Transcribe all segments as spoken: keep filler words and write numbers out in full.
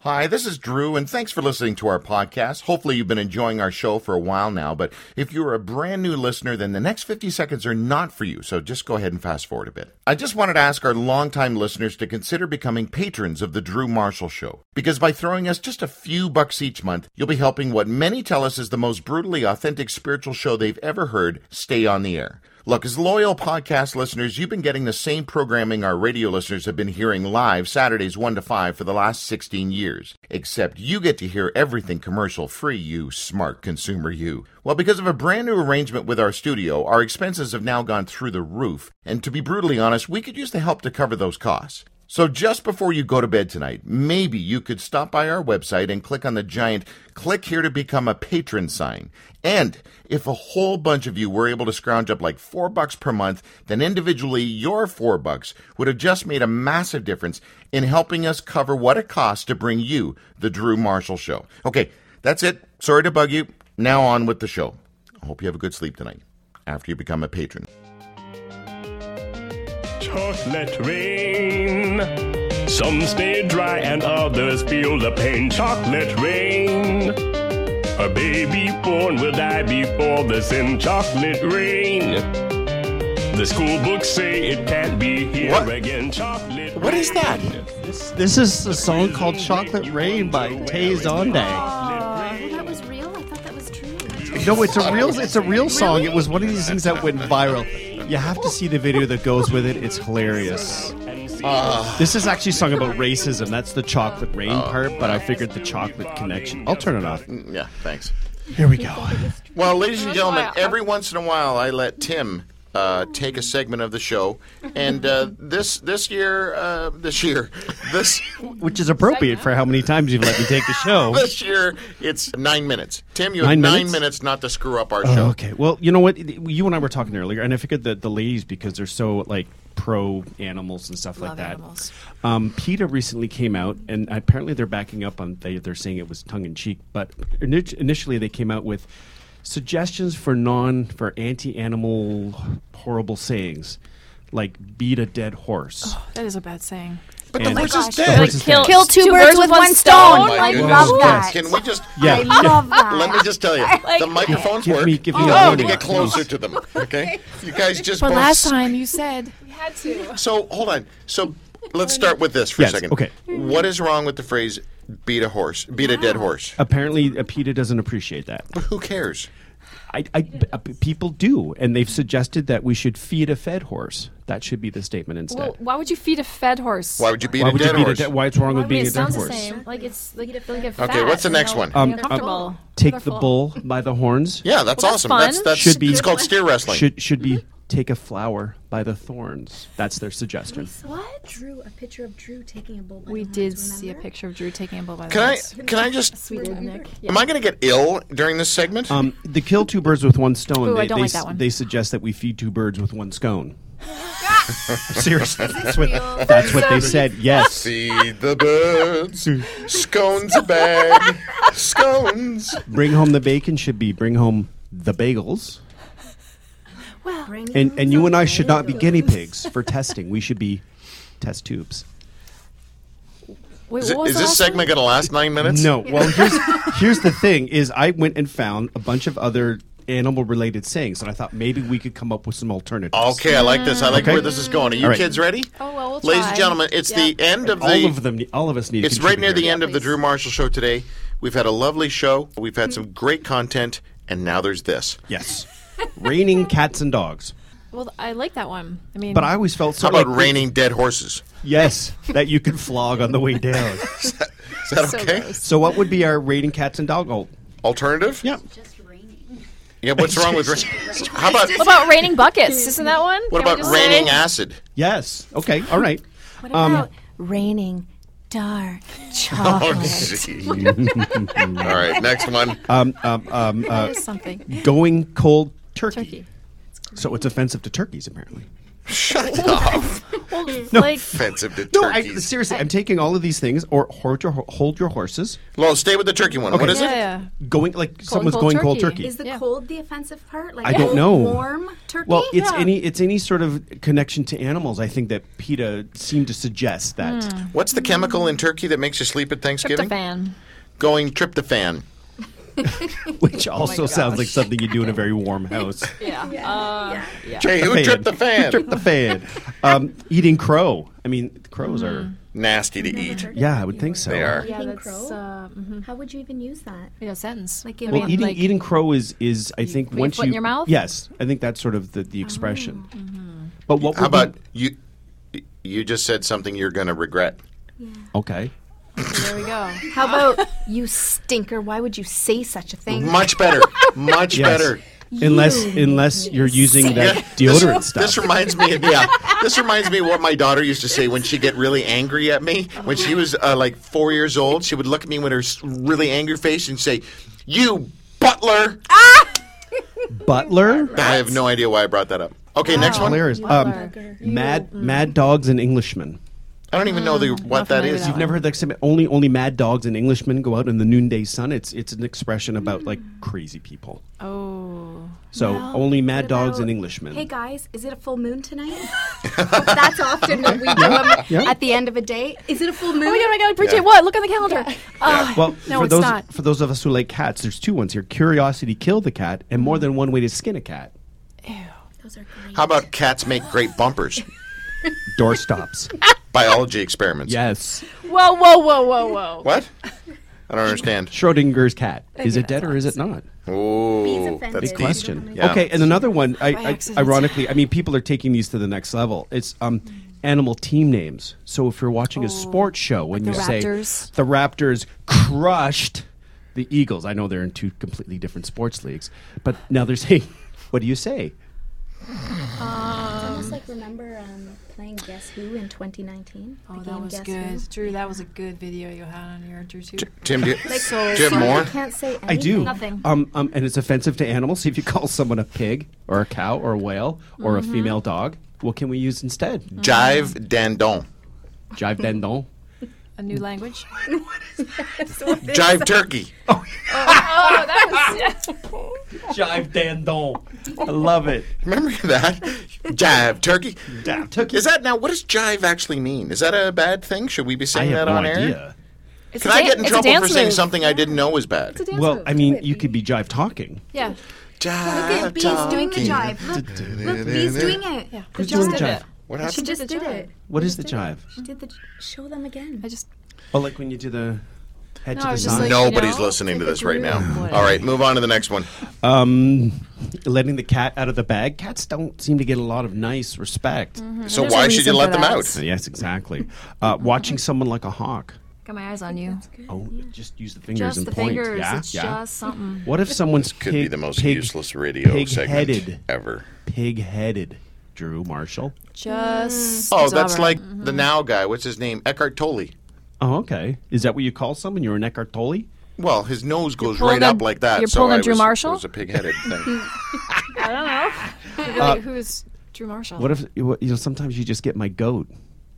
Hi, this is Drew, and thanks for listening to our podcast. Hopefully you've been enjoying our show for a while now, but if you're a brand new listener, then the next fifty seconds are not for you, so just go ahead and fast forward a bit. I just wanted to ask our longtime listeners to consider becoming patrons of The Drew Marshall Show, because by throwing us just a few bucks each month, you'll be helping what many tell us is the most brutally authentic spiritual show they've ever heard stay on the air. Look, as loyal podcast listeners, you've been getting the same programming our radio listeners have been hearing live Saturdays one to five for the last sixteen years. Except you get to hear everything commercial-free, you smart consumer you. Well, because of a brand new arrangement with our studio, our expenses have now gone through the roof. And to be brutally honest, we could use the help to cover those costs. So just before you go to bed tonight, maybe you could stop by our website and click on the giant "Click here to become a patron" sign. And if a whole bunch of you were able to scrounge up like four bucks per month, then individually your four bucks would have just made a massive difference in helping us cover what it costs to bring you the Drew Marshall Show. Okay, that's it. Sorry to bug you. Now on with the show. I hope you have a good sleep tonight after you become a patron. Chocolate rain. Some stay dry and others feel the pain. Chocolate rain. A baby born will die before the sin. Chocolate rain. The school books say it can't be here What? again. Chocolate What is that? This, this is a song called Chocolate Rain by Tay Zonday. Oh, that was real? I thought that was true. No, it's a real it's a real song. It was one of these things that went viral. You have to see the video that goes with it. It's hilarious. Uh, This is actually a song about racism. That's the Chocolate Rain part, but I figured the chocolate connection. I'll turn it off. yeah, thanks. Here we go. Well, ladies and gentlemen, every once in a while I let Tim uh, take a segment of the show, and uh, this this year, uh, this year, this Which is appropriate for how many times you've let me take the show. this year, it's nine minutes. Tim, you have Nine nine minutes? minutes not to screw up our Oh, show. okay. Well, you know what? You and I were talking earlier, and I figured that the ladies, because they're so like pro animals and stuff like Love that. animals. Um, PETA recently came out, and apparently they're backing up on. They, they're saying it was tongue in cheek, but ini- initially they came out with suggestions for non for anti-animal horrible sayings, like beat a dead horse. That is a bad saying. But the And- horse is The dead. horse is Kill, dead. kill two, birds, with one stone. my I goodness. love that. Can we just Yeah. I love that. let me just tell you, the microphones Give work. me- give me you a have to warning, get closer please. to them. Okay, you guys just. But both last s- time you said So hold on. So let's start with this for Yes, a second. okay. What is wrong with the phrase "beat a horse"? Beat a dead horse. Apparently, uh, PETA doesn't appreciate that. But who cares? I, I, uh, people do, and they've suggested that we should feed a fed horse. That should be the statement instead. Well, why would you feed a fed horse? Why would you beat Why a would you dead beat horse? a dead? Why it's wrong I with mean, being it a dead sounds horse? the same. Like it's like, like a Okay, what's the next one? Um, Uncomfortable. um, take the Colorful. bull by the horns. Yeah, that's Well, that's awesome. fun. That's that's Should be- it's called steer wrestling. Should should be take a flower by the thorns. That's their suggestion. What? Drew, a picture of Drew taking a bull by We the did horns, see a remember? picture of Drew taking a bull by the can I horns. can I just? Sweet Nick. Am I going to get ill during this segment? Um, the kill two birds with one stone. Ooh, they, I don't they, like that s- one. they suggest that we feed two birds with one scone. Seriously, that's what, that's what they said. Yes. Feed the birds, scones a bag, scones. Bring home the bacon should be bring home the bagels. Bring And home and you the and I should not be bagels. guinea pigs for testing. We should be test tubes. Wait, Is, what it, was is the this last segment one? going to last nine minutes? No. Well, here's here's the thing: is I went and found a bunch of other animal-related sayings, and I thought maybe we could come up with some alternatives. Okay, I like this. I like Okay. where this is going. Are you All right. kids ready? Oh, well, we'll Ladies and try. gentlemen, it's Yeah. the end of the. All of them, all of us need. to It's right near contribute the here. end of the please. Drew Marshall Show today. We've had a lovely show. We've had some great content, and now there's this. Yes, raining cats and dogs. Well, I like that one. I mean, But I always felt so. How about like- raining dead horses? Yes, that you could flog on the way down. Is that so okay? gross. So, what would be our raining cats and dog? Oh, Alternative? yeah. Just raining. Yeah, what's wrong with. How about What about raining buckets? Isn't that one? what Can we about just raining say- acid? Yes. Okay. All right. What Um, about raining dark Oh, chocolate? gee. All right, next one. Um, um, um, That uh, is something. going cold turkey. Turkey. So it's offensive to turkeys, apparently. Shut up. Well, like, Offensive to No, I, turkeys. seriously, I'm taking all of these things, or hold your hold your horses. Well, stay with the turkey one. What is yeah, it? yeah. Going like someone's cold going cold turkey. turkey. Is the Yeah. cold the offensive part? Like I don't cold, know. Warm turkey? Well, it's Yeah. any it's any sort of connection to animals. I think that PETA seemed to suggest that. What's the chemical in turkey that makes you sleep at Thanksgiving? Tryptophan. Going tryptophan. Which also sounds like something you do in a very warm house. Yeah. Uh, yeah. Jay, who Fan. tripped the fan? Trip the fan. Um, eating crow. I mean, crows are. Nasty to eat. Yeah, I would think so. They are. Yeah, Eating that's crow? uh, mhm. How would you even use that? yeah, sentence. Like I in Well, mean, eating like, eating crow is is I think put your once foot you in your mouth? yes, I think that's sort of the, the expression. But what How would be- about you? You just said something you're going to regret. okay? there we go. How about you stinker? Why would you say such a thing? Much better. Much Yes. better. Unless unless you're using that deodorant this, stuff. This reminds me of yeah. This reminds me of what my daughter used to say when she get really angry at me. When she was uh, like four years old, she would look at me with her s- really angry face and say, "You butler." Butler. I have no idea why I brought that up. Okay, next one. Hilarious. Um, mad Mad Dogs and Englishmen. I don't even know the, what not that familiar is. with You've never heard that expression? Only only mad dogs and Englishmen go out in the noonday sun. It's it's an expression about like crazy people. Oh. So Well, only mad what dogs about, and Englishmen. Hey guys, is it a full moon tonight? That's often what we do um, Yeah. at the end of a day. Is it a full moon? Oh my god, oh my god, Bridget, Yeah. what? Look on the calendar. Oh, Well, no, for it's those not. for those of us who like cats, there's two ones here: curiosity killed the cat, and more than one way to skin a cat. Those are great. How about cats make great bumpers? Door stops. Biology experiments. Yes. Whoa, whoa, whoa, whoa, whoa. What? I don't understand. Schrodinger's cat. Is it dead or is it not? Oh, offended. that's Big deep. Question. Yeah. Okay, and another one. I, I, accident. ironically, I mean, people are taking these to the next level. It's um, animal team names. So if you're watching a sports show, when the you say Raptors. the Raptors crushed the Eagles, I know they're in two completely different sports leagues, but now they're saying, what do you say? It's almost like remember um, playing Guess Who in twenty nineteen. Oh, The that game was Guess good. Who? Drew, that was a good video you had on your Drew too. Tim, do you, Like, do you have so more? I can't say anything. I do. Nothing. Um, um, and it's offensive to animals. If you call someone a pig or a cow or a whale or a female dog, what can we use instead? Jive Dandon. Jive dindon. A new language. Jive turkey. Oh, that was Jive dindon. I love it. Remember that? Jive turkey. Jive turkey. Is that now? What does jive actually mean? Is that a bad thing? Should we be I saying have that no on air? idea. It's Can a I dan- get in it's a trouble for dance saying move. something I didn't know was bad? It's a dance Well, move. I Do mean, it, you Bee. could be jive talking. Yeah. Look Jive at Bee's doing the talking. jive. Look, Look, Bee's doing it. Yeah. Who's The doing the jive. jive? What She happened? just the did jive. it. What She is the just did it. jive? She did the. Show them again. I just Oh, like when you do the head No, to I the was just side. like- Nobody's you know, listening to like a this right Drew. now. Whatever. All right, move on to the next one. Um, letting the cat out of the bag. Cats don't seem to get a lot of nice respect. So There's why a should you reason let for them that. out? Uh, Yes, exactly. Uh, watching someone like a hawk. got my eyes on you. Oh, just use the fingers Just and the point. fingers. Yeah, It's yeah. just something. What if someone's Could pig, be the most pig, useless radio pig-headed. segment ever. Pig-headed? Drew Marshall. Just. Oh, it's that's over. like the now guy. What's his name? Eckhart Tolle. Oh, okay. Is that what you call someone? You're an Eckhart Tolle? Well, his nose goes pulling right a- up like that. you're so pulling a I Drew was, Marshall? It was a pig-headed thing. I don't know. Really, who's Drew Marshall? What if you know? Sometimes you just get my goat.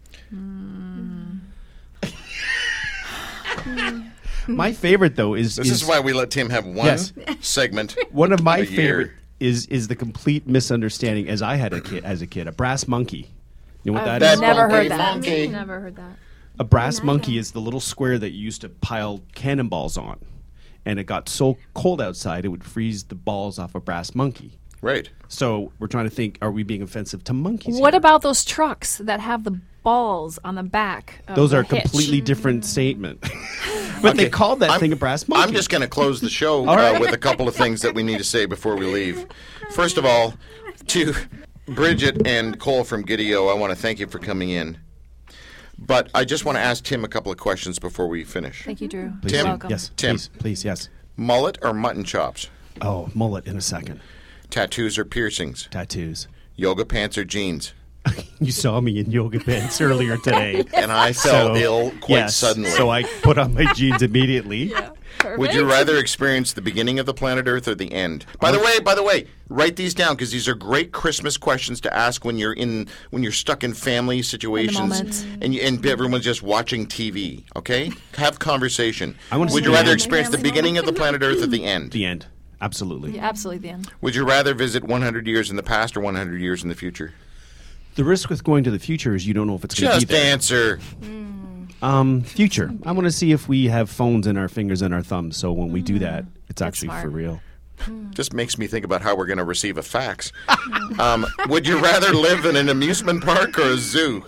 My favorite though is This is why we let Tim have one Yes. segment. one of my a year. favorite is is the complete misunderstanding as I had a kid as a kid. A brass monkey. You know what that That is? Never monkey, heard that. monkey. Never heard that. A brass monkey is the little square that you used to pile cannonballs on, and it got so cold outside it would freeze the balls off a brass monkey. Right. So we're trying to think: are we being offensive to monkeys? What here? about those trucks that have the balls on the back? Of Those the are a hitch? completely different statement. But they called that I'm- thing a brass monkey. I'm just going to close the show All uh, right. with a couple of things that we need to say before we leave. First of all, to Bridget and Cole from Gideo, I want to thank you for coming in. But I just want to ask Tim a couple of questions before we finish. Thank you, Drew. Please, You're Tim? welcome. Yes, Tim. please, please, yes. Mullet or mutton chops? Oh, mullet in a second. Tattoos or piercings? Tattoos. Yoga pants or jeans? You saw me in yoga pants earlier today. And I fell So, ill quite yes, suddenly. So I put on my jeans immediately. Perfect. Would you rather experience the beginning of the planet Earth or the end? By the way, by the way, write these down because these are great Christmas questions to ask when you're in when you're stuck in family situations moment. and you, and everyone's just watching T V. Okay, have conversation. I wanna Would see you the rather end. experience the beginning of the planet Earth or the end? The end. Absolutely. Yeah, absolutely the end. Would you rather visit one hundred years in the past or one hundred years in the future? The risk with going to the future is you don't know if it's going to be Just there. answer. Um, future. I want to see if we have phones in our fingers and our thumbs. So when we do that, it's That's actually smart. for real. Just makes me think about how we're going to receive a fax. um, would you rather live in an amusement park or a zoo?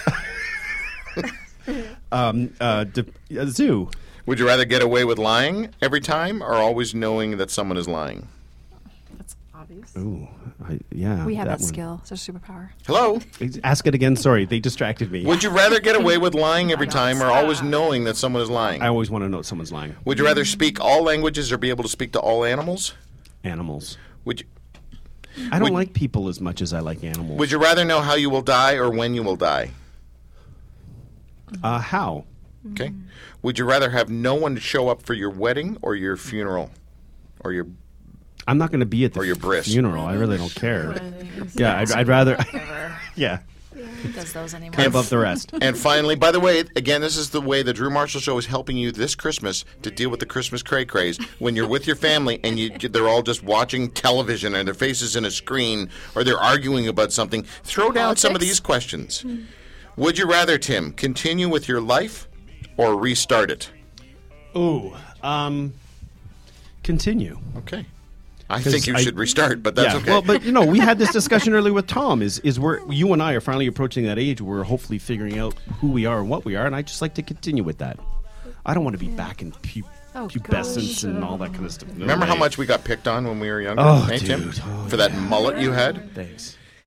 Um, uh, d- a zoo. Would you rather get away with lying every time or always knowing that someone is lying? That's obvious. Ooh, I, yeah. We have that, one. skill. It's our superpower. Hello? Ask it again. Sorry, they distracted me. Would you rather get away with lying every time or always knowing that someone is lying? I always want to know if someone's lying. Would you rather speak all languages or be able to speak to all animals? Animals. Would you, I don't Would- like people as much as I like animals. would you rather know how you will die or when you will die? uh, how? Okay. Would you rather have no one to show up for your wedding or your funeral? Or your I'm not going to be at the Or your bris. funeral. I really don't care. Yeah, I'd, I'd rather. yeah, Who does those anymore? kind of above the rest. And finally, by the way, again, this is the way the Drew Marshall Show is helping you this Christmas to deal with the Christmas cray craze. When you're with your family and you, they're all just watching television and their faces in a screen or they're arguing about something, throw down some of Politics? these questions. Would you rather, Tim, continue with your life or restart it? Ooh, um, continue. Okay. I think you I- should restart, but that's yeah, okay. well, but you know, we had this discussion earlier with Tom. Is is we're you and I are finally approaching that age where we're hopefully figuring out who we are and what we are, and I just like to continue with that. I don't want to be back in pu- Oh, pubescence gosh. and all that kind of stuff. No Remember how way. much we got picked on when we were younger? Oh, eh, Tim? dude. Oh, For that mullet you had? Thanks.